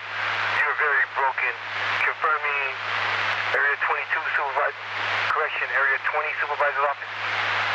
You're very broken. Confirming Area 22 Supervisor, correction, Area 20 Supervisor's office.